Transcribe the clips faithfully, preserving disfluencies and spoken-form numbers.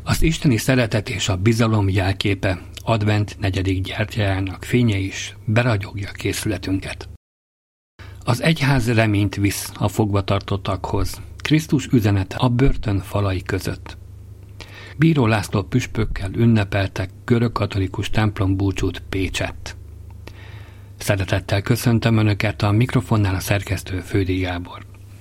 Az isteni szeretet és a bizalom jelképe, advent negyedik gyertyájának fénye is beragyogja készületünket. Az egyház reményt visz a fogvatartottakhoz, Krisztus üzenete a börtön falai között. Bíró László püspökkel ünnepeltek görögkatolikus templom búcsút Pécsett. Szeretettel köszöntöm Önöket, a mikrofonnál a szerkesztő Fődi Gábor.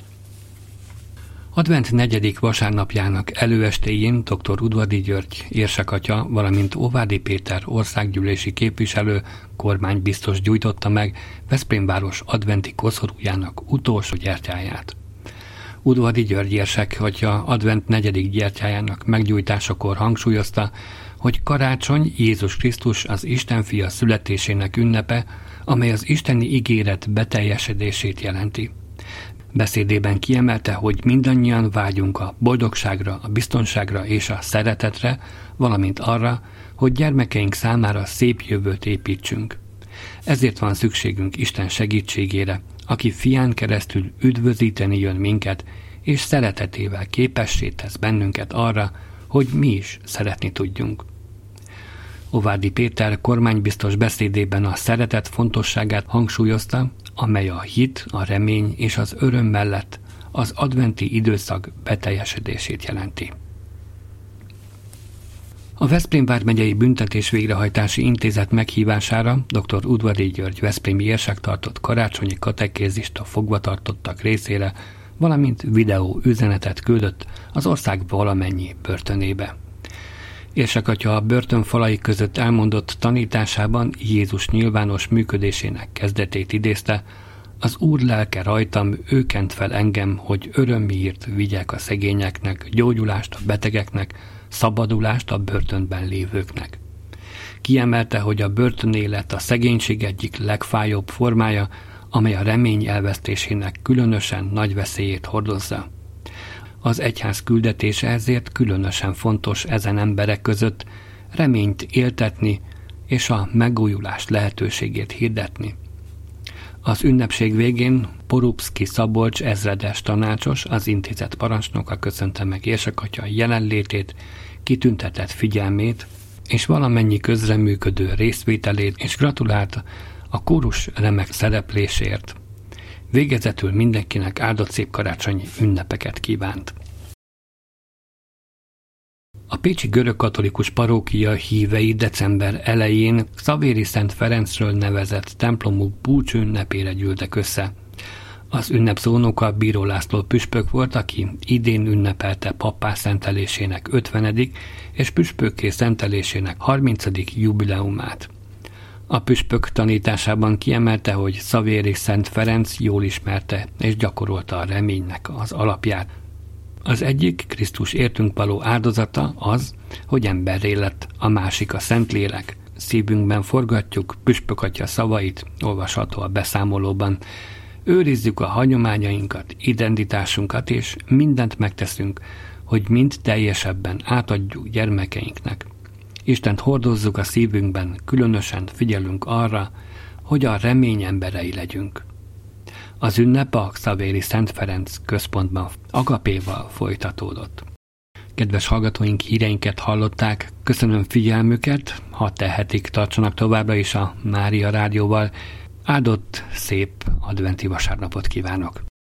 Advent negyedik vasárnapjának előestéjén dr. Udvardi György érsekatya, valamint Óvádi Péter országgyűlési képviselő kormánybiztos gyújtotta meg Veszprém város adventi koszorújának utolsó gyertyáját. Udvardi György érsekatya advent negyedik gyertyájának meggyújtásakor hangsúlyozta, hogy karácsony Jézus Krisztus az Isten fia születésének ünnepe, amely az isteni ígéret beteljesedését jelenti. Beszédében kiemelte, hogy mindannyian vágyunk a boldogságra, a biztonságra és a szeretetre, valamint arra, hogy gyermekeink számára szép jövőt építsünk. Ezért van szükségünk Isten segítségére, aki fián keresztül üdvözíteni jön minket, és szeretetével képessé tesz bennünket arra, hogy mi is szeretni tudjunk. Óvádi Péter kormánybiztos beszédében a szeretet fontosságát hangsúlyozta, amely a hit, a remény és az öröm mellett az adventi időszak beteljesedését jelenti. A Veszprém vármegyei Büntetés Végrehajtási Intézet meghívására dr. Udvardi György veszprémi érsek tartott karácsonyi katekézist a fogvatartottak részére, valamint videó üzenetet küldött az ország valamennyi börtönébe. Érsekatya a börtön falai között elmondott tanításában Jézus nyilvános működésének kezdetét idézte: az Úr lelke rajtam, ő kent fel engem, hogy örömhírt vigyek a szegényeknek, gyógyulást a betegeknek, szabadulást a börtönben lévőknek. Kiemelte, hogy a börtönélet a szegénység egyik legfájóbb formája, amely a remény elvesztésének különösen nagy veszélyét hordozza. Az egyház küldetése ezért különösen fontos ezen emberek között, reményt éltetni és a megújulás lehetőségét hirdetni. Az ünnepség végén Porubszki Szabolcs ezredes tanácsos, az intézet parancsnoka köszönte meg érsekatya jelenlétét, kitüntetett figyelmét és valamennyi közreműködő részvételét, és gratulált a kórus remek szereplésért. Végezetül mindenkinek áldott szép karácsonyi ünnepeket kívánt. A pécsi görögkatolikus parókia hívei december elején Xavéri Szent Ferencről nevezett templomuk búcsúünnepére gyűltek össze. Az ünnep szónoka Bíró László püspök volt, aki idén ünnepelte pappá szentelésének ötvenedik és püspökké szentelésének harmincadik jubileumát. A püspök tanításában kiemelte, hogy Xavéri Szent Ferenc jól ismerte és gyakorolta a reménynek az alapját. Az egyik Krisztus értünk való áldozata az, hogy emberré lett, a másik a Szentlélek. Szívünkben forgatjuk püspökatya szavait, olvasható a beszámolóban. Őrizzük a hagyományainkat, identitásunkat, és mindent megteszünk, hogy mind teljesebben átadjuk gyermekeinknek. Istent hordozzuk a szívünkben, különösen figyelünk arra, hogy a remény emberei legyünk. Az ünnep a Xavéri Szent Ferenc központban agapéval folytatódott. Kedves hallgatóink, híreinket hallották, köszönöm figyelmüket, ha tehetik, tartsanak továbbra is a Mária Rádióval. Áldott, szép adventi vasárnapot kívánok!